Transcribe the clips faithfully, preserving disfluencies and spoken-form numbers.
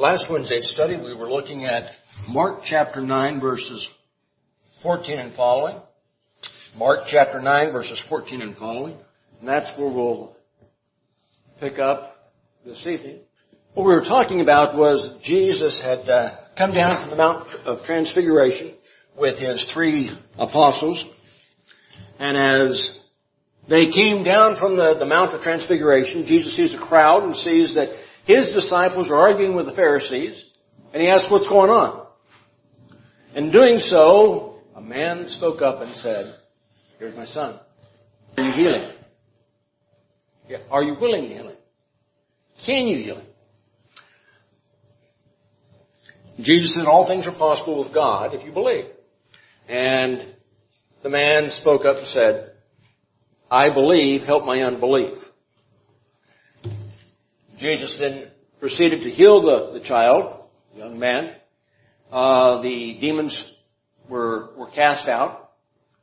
Last Wednesday's study, we were looking at Mark chapter nine, verses fourteen and following. Mark chapter nine, verses fourteen and following. And that's where we'll pick up this evening. What we were talking about was Jesus had uh, come down from the Mount of Transfiguration with his three apostles. And as they came down from the, the Mount of Transfiguration, Jesus sees a crowd and sees that his disciples are arguing with the Pharisees. And he asks, what's going on? In doing so, a man spoke up and said, here's my son. Are you healing him? Yeah. Are you willing to heal him? Can you heal him? Jesus said all things are possible with God if you believe. And the man spoke up and said, I believe, help my unbelief. Jesus then proceeded to heal the, the child, the young man. Uh, the demons were, were cast out.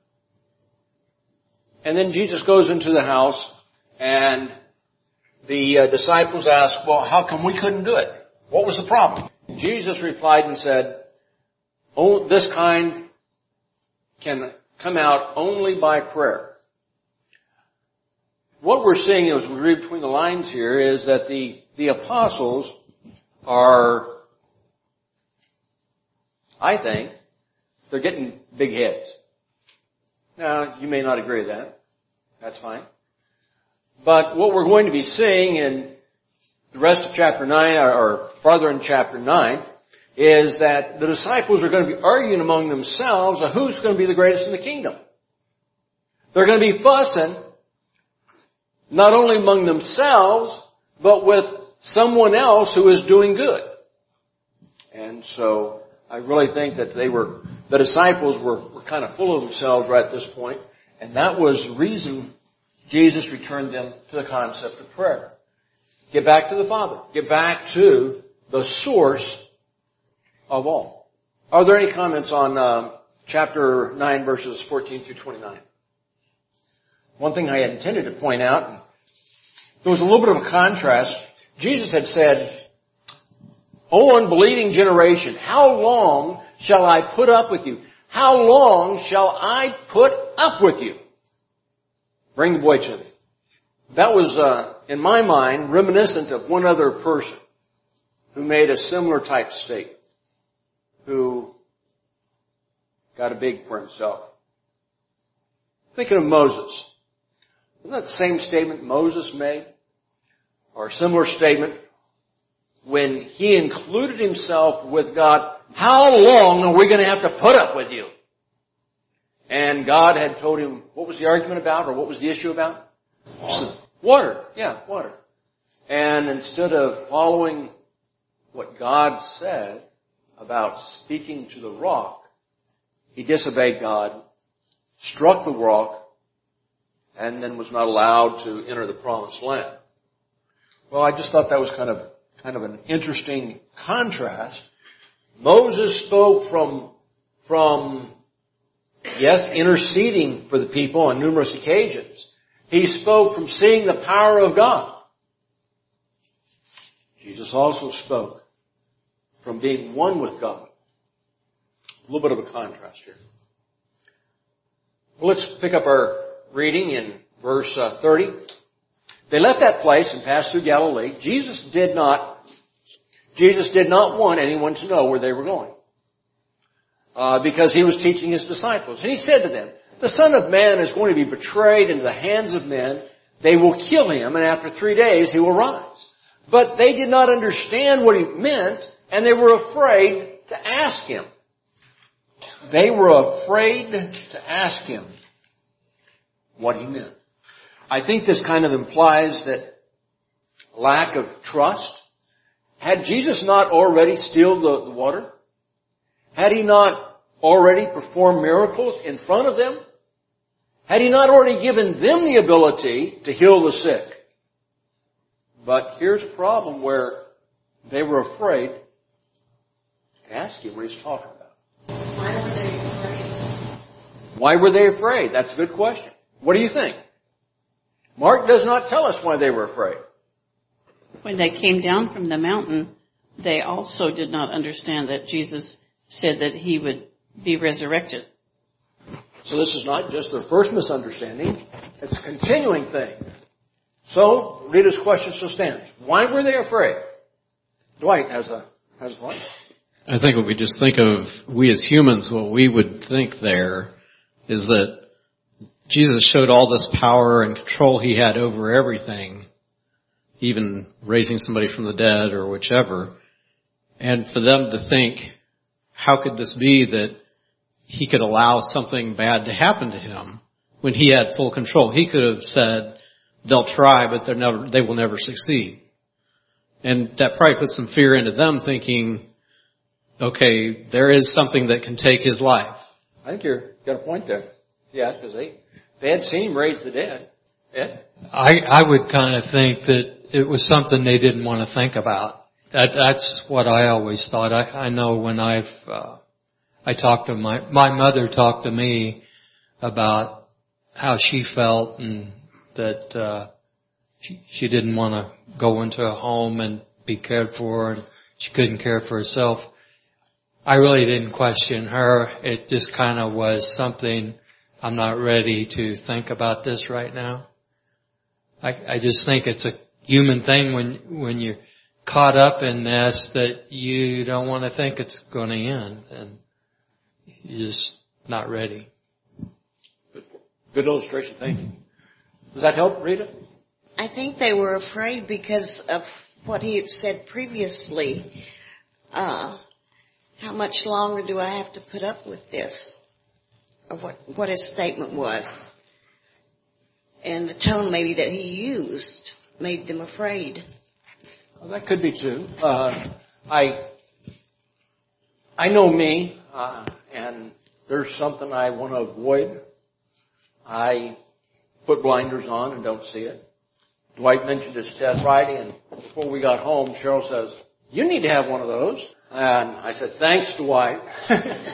And then Jesus goes into the house and the uh, disciples ask, well, how come we couldn't do it? What was the problem? Jesus replied and said, oh, this kind can come out only by prayer. What we're seeing as we read between the lines here is that the, the apostles are, I think, they're getting big heads. Now, you may not agree with that. That's fine. But what we're going to be seeing in the rest of chapter nine, or farther in chapter nine, is that the disciples are going to be arguing among themselves of who's going to be the greatest in the kingdom. They're going to be fussing not only among themselves, but with someone else who is doing good. And so I really think that they were, the disciples were, were kind of full of themselves right at this point, and that was the reason Jesus returned them to the concept of prayer. Get back to the Father. Get back to the source of all. Are there any comments on um, chapter nine, verses fourteen through twenty-nine? One thing I had intended to point out, there was a little bit of a contrast. Jesus had said, O unbelieving generation, how long shall I put up with you? How long shall I put up with you? Bring the boy to me. That was, uh, in my mind, reminiscent of one other person who made a similar type statement, who got a big for himself. Thinking of Moses. Isn't that the same statement Moses made? Or a similar statement when he included himself with God, how long are we going to have to put up with you? And God had told him, what was the argument about, or what was the issue about? Water. Water. Yeah, water. And instead of following what God said about speaking to the rock, he disobeyed God, struck the rock, and then was not allowed to enter the promised land. Well, I just thought that was kind of kind of an interesting contrast. Moses spoke from from yes, interceding for the people on numerous occasions. He spoke from seeing the power of God. Jesus also spoke from being one with God. A little bit of a contrast here. Well, let's pick up our reading in verse uh, thirty. They left that place and passed through Galilee. Jesus did not, Jesus did not want anyone to know where they were going, uh, because he was teaching his disciples. And he said to them, the Son of Man is going to be betrayed into the hands of men. They will kill him, and after three days he will rise. But they did not understand what he meant, and they were afraid to ask him. They were afraid to ask him what he meant. I think this kind of implies that lack of trust. Had Jesus not already stilled the, the water? Had he not already performed miracles in front of them? Had he not already given them the ability to heal the sick? But here's a problem where they were afraid to ask him what he's talking about. Why were they afraid? Why were they afraid? That's a good question. What do you think? Mark does not tell us why they were afraid. When they came down from the mountain, they also did not understand that Jesus said that he would be resurrected. So this is not just their first misunderstanding. It's a continuing thing. So, Rita's question still stands. Why were they afraid? Dwight has a, has a point. I think what we just think of, we as humans, what we would think there is that Jesus showed all this power and control he had over everything, even raising somebody from the dead or whichever. And for them to think, how could this be that he could allow something bad to happen to him when he had full control? He could have said, they'll try, but they're never, they will never succeed. And that probably put some fear into them, thinking, okay, there is something that can take his life. I think you've got a point there. Yeah, because they, they had seen him raise the dead. Ed? I, I would kind of think that it was something they didn't want to think about. That, that's what I always thought. I, I know when I've, uh, I talked to my, my mother talked to me about how she felt and that, uh, she, she didn't want to go into a home and be cared for, and she couldn't care for herself. I really didn't question her. It just kind of was something, I'm not ready to think about this right now. I, I just think it's a human thing when, when you're caught up in this that you don't want to think it's going to end, and you're just not ready. Good, good illustration. Thank you. Does that help, Rita? I think they were afraid because of what he had said previously. Uh, how much longer do I have to put up with this? Or what, what his statement was. And the tone maybe that he used made them afraid. Well, that could be too. Uh, I, I know me, uh, and there's something I want to avoid. I put blinders on and don't see it. Dwight mentioned his test Friday, and before we got home, Cheryl says, "You need to have one of those." And I said, "Thanks, Dwight." No,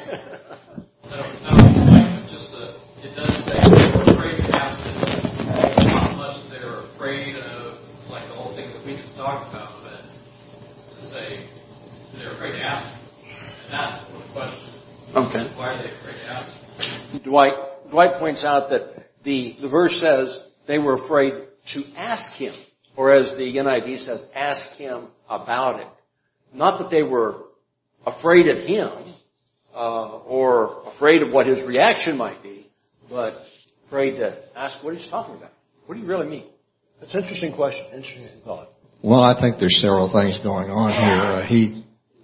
no, just a, it does say they were afraid to ask it. Not much that they were afraid of, like the whole things that we just talked about, but to say they're afraid to ask it. And that's the question. Okay. Why are they afraid to ask it? Dwight, Dwight points out that the, the verse says they were afraid to ask him, or as the N I V says, ask him about it. Not that they were afraid of him, uh, or afraid of what his reaction might be, but afraid to ask what he's talking about. What do you really mean? That's an interesting question, interesting thought. Well, I think there's several things going on here. Uh, he,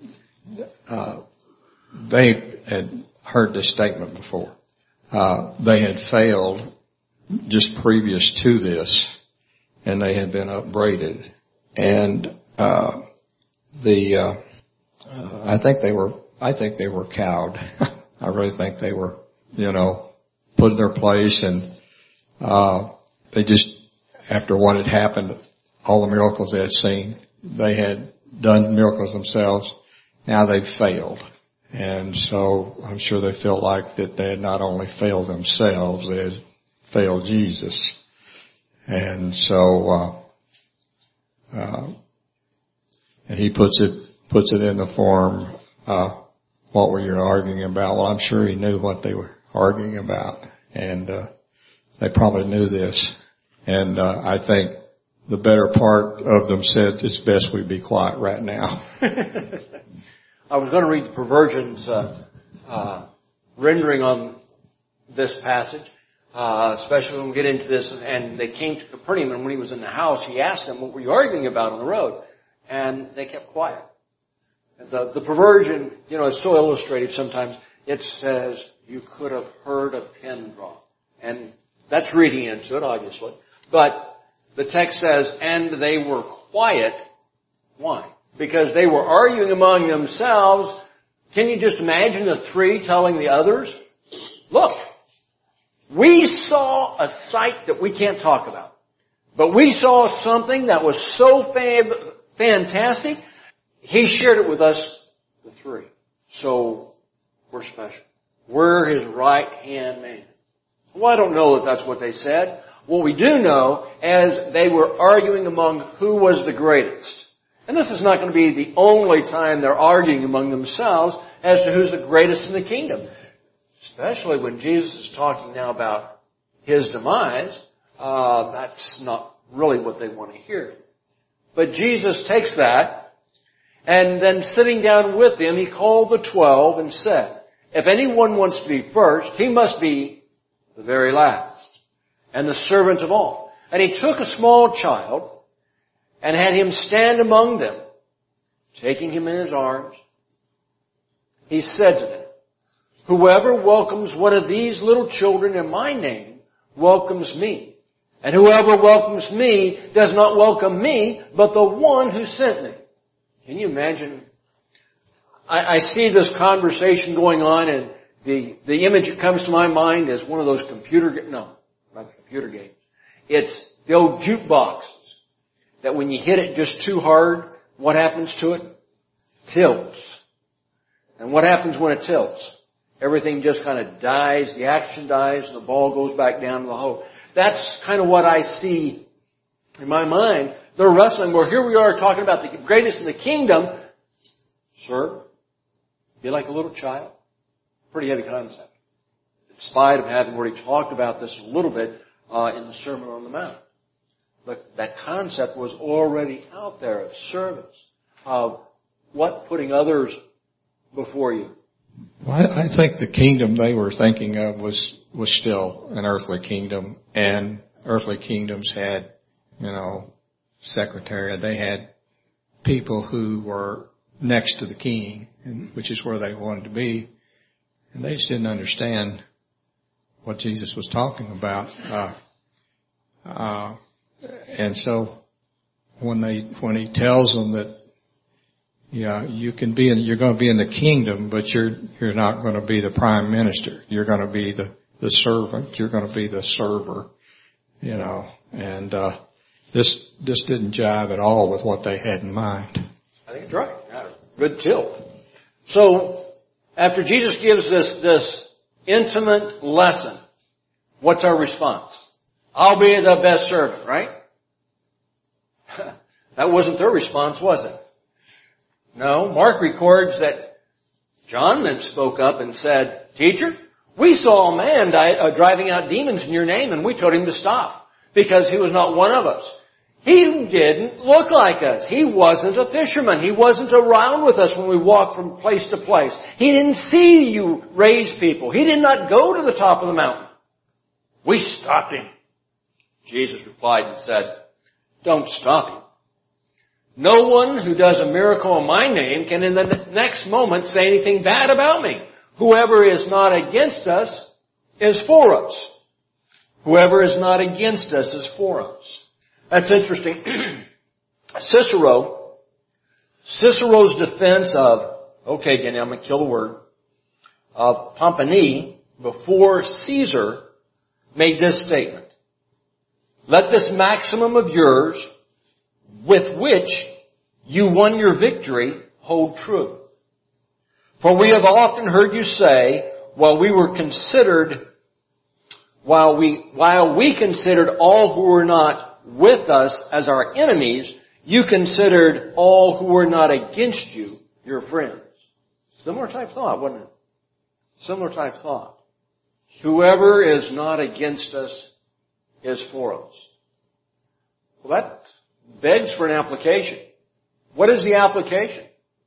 uh, they had heard this statement before. Uh, they had failed just previous to this, and they had been upbraided. And, uh, the, uh, uh, I think they were, I think they were cowed. I really think they were, you know, put in their place, and, uh, they just, after what had happened, all the miracles they had seen, they had done miracles themselves. Now they've failed. And so I'm sure they felt like that they had not only failed themselves, they had failed Jesus. And so, uh, uh, and he puts it, puts it in the form, uh, what were you arguing about? Well, I'm sure he knew what they were arguing about. And, uh, they probably knew this. And, uh, I think the better part of them said, it's best we be quiet right now. I was going to read the Perversion's, uh, uh, rendering on this passage. Uh, especially when we get into this, and they came to Capernaum, and when he was in the house, he asked them, what were you arguing about on the road? And they kept quiet. The, the Perversion, you know, is so illustrative sometimes. It says, you could have heard a pin drop. And that's reading into it, obviously. But the text says, and they were quiet. Why? Because they were arguing among themselves. Can you just imagine the three telling the others, look, we saw a sight that we can't talk about. But we saw something that was so fab- fantastic, he shared it with us, the three. So, we're special. We're his right-hand man. Well, I don't know that that's what they said. What we do know is they were arguing among who was the greatest. And this is not going to be the only time they're arguing among themselves as to who's the greatest in the kingdom. Especially when Jesus is talking now about His demise, uh, that's not really what they want to hear. But Jesus takes that, and then sitting down with them, He called the twelve and said, if anyone wants to be first, he must be the very last, and the servant of all. And He took a small child, and had him stand among them, taking him in His arms. He said to them, whoever welcomes one of these little children in my name welcomes me. And whoever welcomes me does not welcome me, but the one who sent me. Can you imagine? I, I see this conversation going on, and the, the image that comes to my mind is one of those computer, no, not computer games. It's the old jukeboxes that when you hit it just too hard, what happens to it? Tilts. And what happens when it tilts? Everything just kind of dies, the action dies, and the ball goes back down to the hole. That's kind of what I see in my mind. They're wrestling. Well, here we are talking about the greatest in the kingdom. Sir, be like a little child. Pretty heavy concept. In spite of having already talked about this a little bit uh, in the Sermon on the Mount. But that concept was already out there of service, of what putting others before you. Well, I, I think the kingdom they were thinking of was, was still an earthly kingdom, and earthly kingdoms had, you know, secretary, they had people who were next to the king, and, which is where they wanted to be, and they just didn't understand what Jesus was talking about. Uh, uh, and so when they, when he tells them that, yeah, you can be in, you're going to be in the kingdom, but you're, you're not going to be the prime minister. You're going to be the, the servant. You're going to be the server, you know, and, uh, this, this didn't jive at all with what they had in mind. I think it's right. Good tilt. So, after Jesus gives this, this intimate lesson, what's our response? I'll be the best servant, right? That wasn't their response, was it? No. Mark records that John then spoke up and said, Teacher, we saw a man die, uh, driving out demons in your name, and we told him to stop because he was not one of us. He didn't look like us. He wasn't a fisherman. He wasn't around with us when we walked from place to place. He didn't see you raise people. He did not go to the top of the mountain. We stopped him. Jesus replied and said, Don't stop him. No one who does a miracle in my name can in the next moment say anything bad about me. Whoever is not against us is for us. Whoever is not against us is for us. That's interesting. Cicero, Cicero's defense of, okay, again, I'm going to kill the word, of Pompony before Caesar made this statement. Let this maximum of yours, with which you won your victory, hold true. For we have often heard you say, while we were considered, while we, while we considered all who were not with us as our enemies, you considered all who were not against you your friends. Similar type thought, wasn't it? Similar type thought. Whoever is not against us is for us. Well, that begs for an application. What is the application?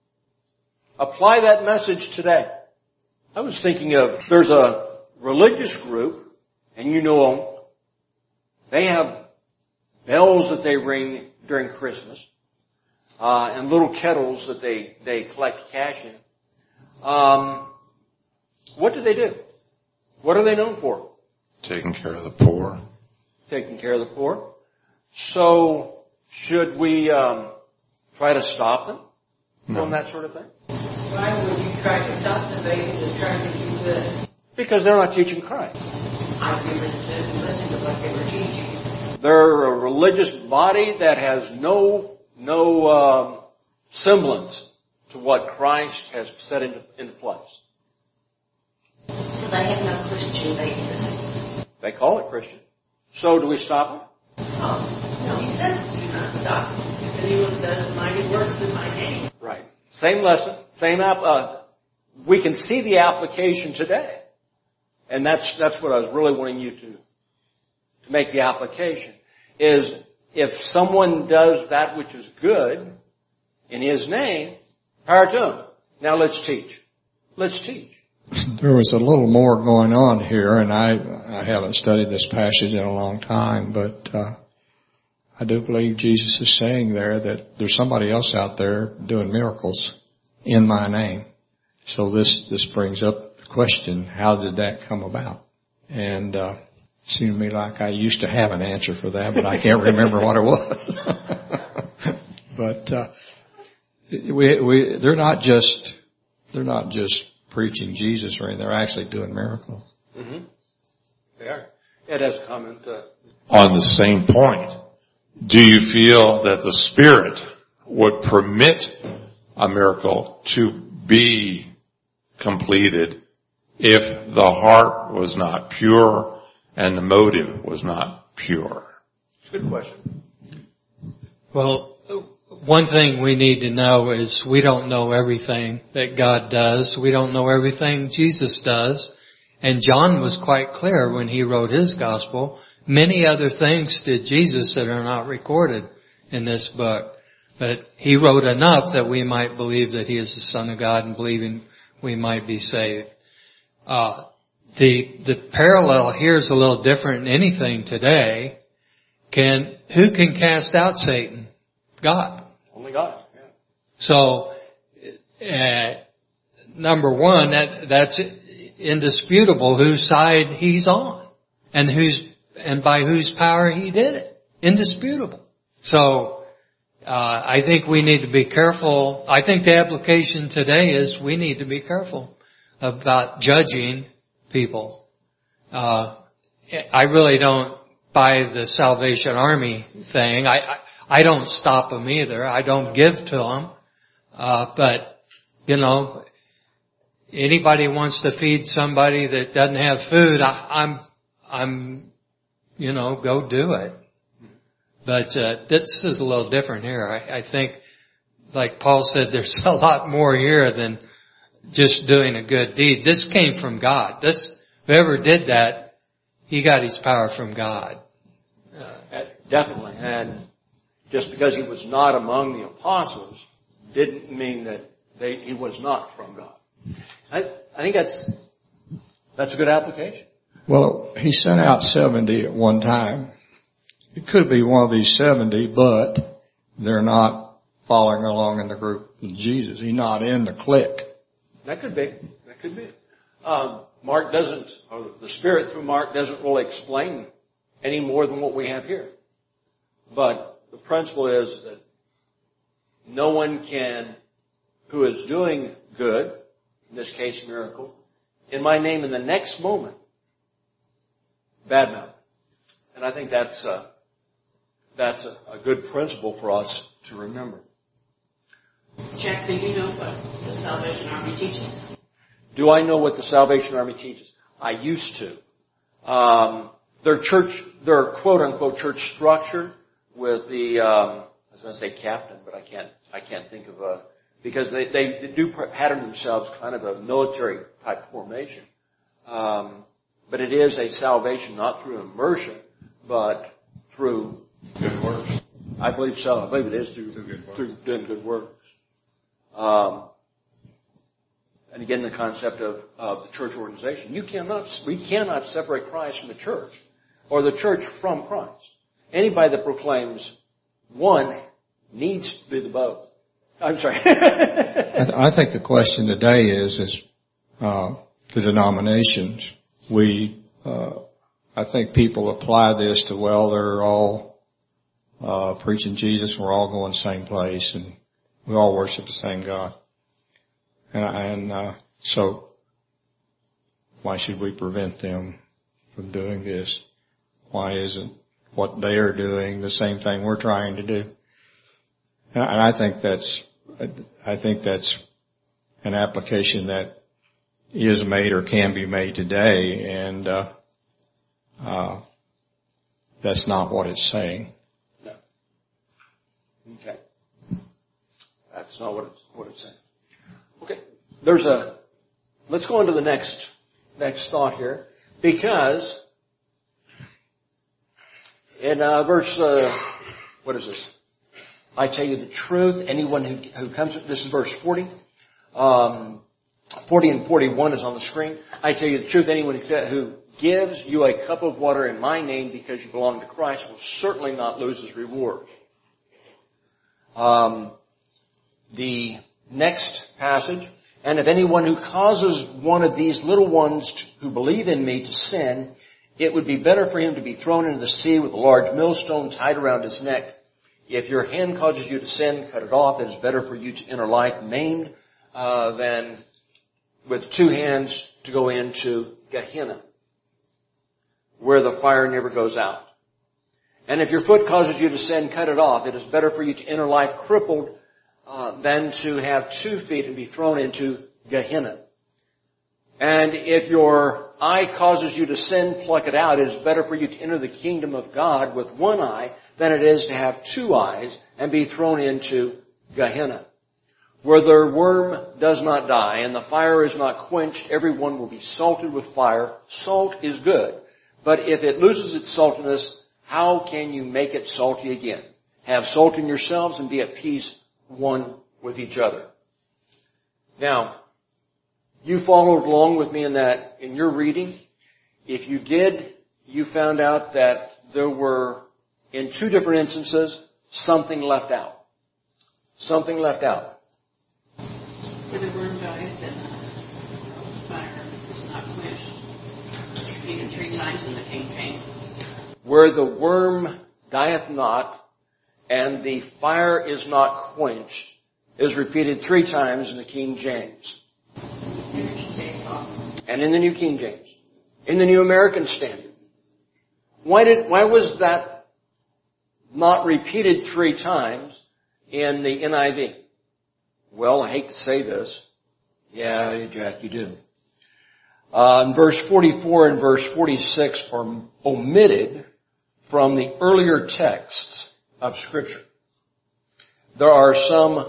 Apply that message today. I was thinking of, there's a religious group, and you know them. They have bells that they ring during Christmas, uh, and little kettles that they, they collect cash in. Um, what do they do? What are they known for? Taking care of the poor. Taking care of the poor. So, should we um, try to stop them No. from that sort of thing? Why would you try to stop them? They just trying to do good. Because they're not teaching Christ. I never listened to what they were teaching. They're a religious body that has no no um, semblance to what Christ has set into, into place. So they have no Christian basis. They call it Christian. So do we stop them? Oh, no, he says do not stop. If anyone does mighty works in my name. Right. Same lesson, same app. Uh, we can see the application today, and that's that's what I was really wanting you to to make the application. Is if someone does that which is good in His name, power to Him. Now let's teach. Let's teach. There was a little more going on here, and I I haven't studied this passage in a long time, but uh, I do believe Jesus is saying there that there's somebody else out there doing miracles in my name. So this this brings up the question: how did that come about? And uh, it seemed to me like I used to have an answer for that, but I can't remember what it was. But uh, we we they're not just they're not just preaching Jesus or anything. They're actually doing miracles. Mm-hmm. They are. Ed has a comment. Uh, On the same point, do you feel that the Spirit would permit a miracle to be completed if the heart was not pure and the motive was not pure? It's a good question. Well, one thing we need to know is we don't know everything that God does. We don't know everything Jesus does. And John was quite clear when he wrote his gospel. Many other things did Jesus that are not recorded in this book. But he wrote enough that we might believe that he is the Son of God and believing we might be saved. Uh, the, the parallel here is a little different than anything today. Can, who can cast out Satan? God. Only God. Yeah. So, uh, number one, that, that's indisputable whose side he's on and whose, and by whose power he did it. Indisputable. So, uh, I think we need to be careful. I think the application today is we need to be careful about judging people. Uh, I really don't buy the Salvation Army thing. I, I I don't stop them either. I don't give to them. Uh, but, you know, anybody wants to feed somebody that doesn't have food, I, I'm, I'm, you know, go do it. But, uh, this is a little different here. I, I think, like Paul said, there's a lot more here than just doing a good deed. This came from God. This, whoever did that, he got his power from God. Uh, definitely. And just because he was not among the apostles didn't mean that they, he was not from God. I, I think that's that's a good application. Well, he sent out seventy at one time. It could be one of these seventy, but they're not following along in the group with Jesus. He's not in the clique. That could be. That could be. Um, Mark doesn't, or the Spirit through Mark doesn't really explain any more than what we have here. But the principle is that no one can, who is doing good, in this case miracle, in my name in the next moment, badmouth. And I think that's a, that's a, a good principle for us to remember. Jack, do you know what the Salvation Army teaches? Do I know what the Salvation Army teaches? I used to. Um, their church, their quote-unquote church structure with the, um, I was going to say captain, but I can't, I can't think of a, because they, they, they do pattern themselves kind of a military type formation. Um, but it is a salvation not through immersion, but through Good works. I believe so. I believe it is through, Through good works. through doing good works. Um, and again, the concept of, of the church organization. You cannot, we cannot separate Christ from the church, or the church from Christ. Anybody that proclaims one needs to be the both. I'm sorry. I, th- I think the question today is, is uh, the denominations. We, uh, I think people apply this to, well, they're all uh, preaching Jesus. We're all going the same place, and we all worship the same God. And, and uh, so, why should we prevent them from doing this? Why isn't what they are doing the same thing we're trying to do? And I think that's, I think that's an application that is made or can be made today, and uh, uh, that's not what it's saying. No. Okay. That's not what it's, what it's saying. Okay. There's a, let's go on to the next, next thought here. Because in uh, verse, uh, what is this? I tell you the truth, anyone who, who comes, this is verse forty. Um, forty and forty-one is on the screen. I tell you the truth, anyone who gives you a cup of water in my name because you belong to Christ will certainly not lose his reward. Um, the next passage, and if anyone who causes one of these little ones to, who believe in me to sin, it would be better for him to be thrown into the sea with a large millstone tied around his neck. If your hand causes you to sin, cut it off. It is better for you to enter life maimed uh, than with two hands to go into Gehenna, where the fire never goes out. And if your foot causes you to sin, cut it off. It is better for you to enter life crippled uh, than to have two feet and be thrown into Gehenna. And if your eye causes you to sin, pluck it out. It is better for you to enter the kingdom of God with one eye than it is to have two eyes and be thrown into Gehenna, where the worm does not die and the fire is not quenched. Everyone will be salted with fire. Salt is good, but if it loses its saltiness, how can you make it salty again? Have salt in yourselves and be at peace one with each other. Now, you followed along with me in that, in your reading. If you did, you found out that there were, in two different instances, something left out. Something left out. Where the worm dieth and the fire is not quenched. It's repeated three times in the King James. Where the worm dieth not and the fire is not quenched is repeated three times in the King James. And in the New King James. In the New American Standard. Why did, why was that not repeated three times in the N I V? Well, I hate to say this. Yeah, Jack, you do. Uh, in verse forty-four and verse forty-six are omitted from the earlier texts of Scripture. There are some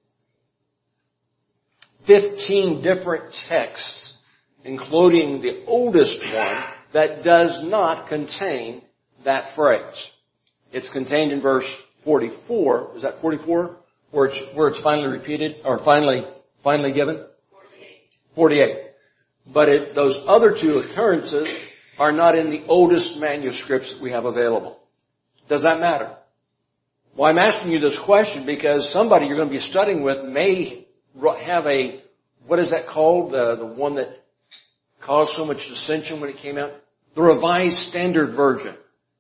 fifteen different texts, including the oldest one, that does not contain that phrase. It's contained in verse forty-four. Is that forty-four? Where it's, where it's finally repeated, or finally, finally given? forty-eight. forty-eight. But it, those other two occurrences are not in the oldest manuscripts that we have available. Does that matter? Well, I'm asking you this question because somebody you're going to be studying with may have a, what is that called? The, the one that caused so much dissension when it came out? The Revised Standard Version.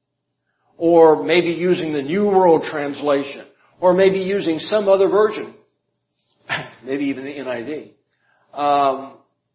Or maybe using the New World Translation. Or maybe using some other version. Maybe even the N I V. Um,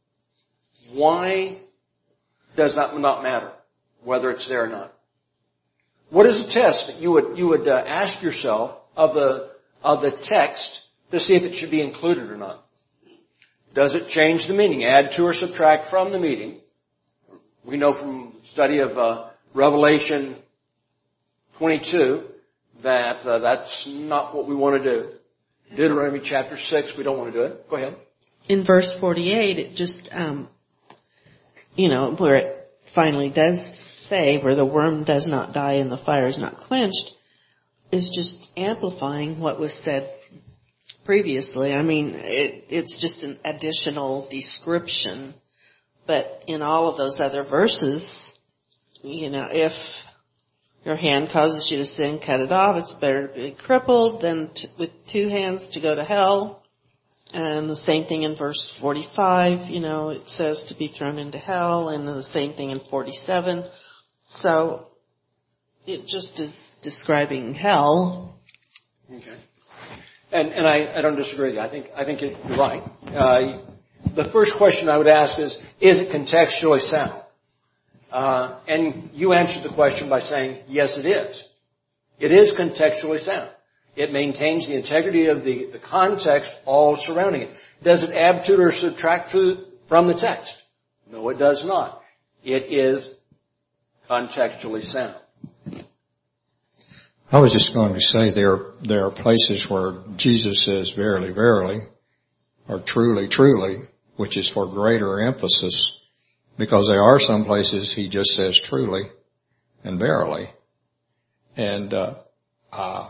why does that not matter? Whether it's there or not. What is a test that you would, you would uh, ask yourself of the, of the text to see if it should be included or not? Does it change the meaning? Add to or subtract from the meaning? We know from study of uh, Revelation twenty-two that uh, that's not what we want to do. Deuteronomy chapter six, we don't want to do it. Go ahead. In verse forty-eight, it just, um, you know, where it finally does say, where the worm does not die and the fire is not quenched, is just amplifying what was said previously. I mean, it, it's just an additional description. But in all of those other verses, you know, if your hand causes you to sin, cut it off. It's better to be crippled than to, with two hands to go to hell. And the same thing in verse forty-five, you know, it says to be thrown into hell, and the same thing in forty-seven. So it just is describing hell. Okay. And, and I, I don't disagree with you. I think, I think you're right. Uh, the first question I would ask is, is it contextually sound? Uh, and you answered the question by saying, yes, it is. It is contextually sound. It maintains the integrity of the, the context all surrounding it. Does it add to or subtract to, from the text? No, it does not. It is contextually sound. I was just going to say there, there are places where Jesus says verily, verily, or truly, truly, which is for greater emphasis, because there are some places he just says truly and verily. And, uh, uh,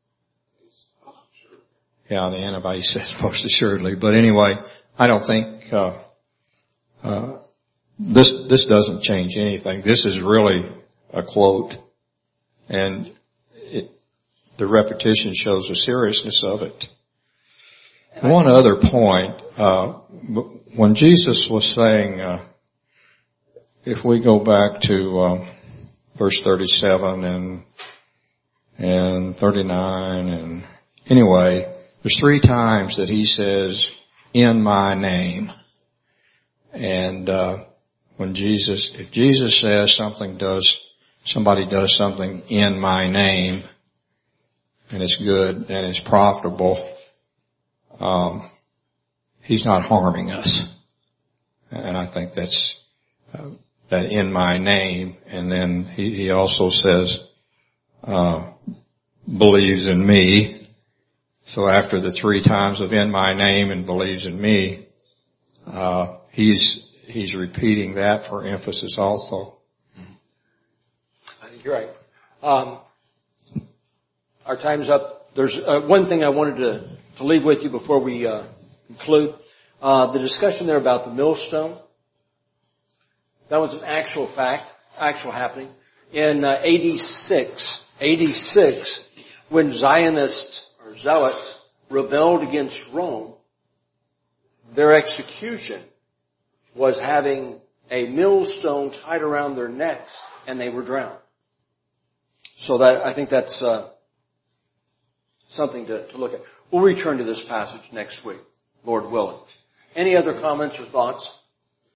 yeah, the N I V says most assuredly. But anyway, I don't think, uh, uh, this, this doesn't change anything. This is really a quote, and it, the repetition shows the seriousness of it. One other point, uh, when Jesus was saying, uh, if we go back to, uh, verse thirty-seven and, and thirty-nine and, anyway, there's three times that he says, in my name. And, uh, when Jesus, if Jesus says something does, somebody does something in my name, and it's good and it's profitable, um, he's not harming us. And I think that's, uh, that in my name. And then he, he also says, uh, believes in me. So after the three times of in my name and believes in me, uh, he's, he's repeating that for emphasis also. I think you're right. Um, our time's up. There's uh, one thing I wanted to, to leave with you before we uh, conclude. Uh, the discussion there about the millstone. That was an actual fact, actual happening. In uh, A D six, A D six, when Zionists or Zealots rebelled against Rome, their execution was having a millstone tied around their necks, and they were drowned. So that, I think that's uh, something to, to look at. We'll return to this passage next week, Lord willing. Any other comments or thoughts?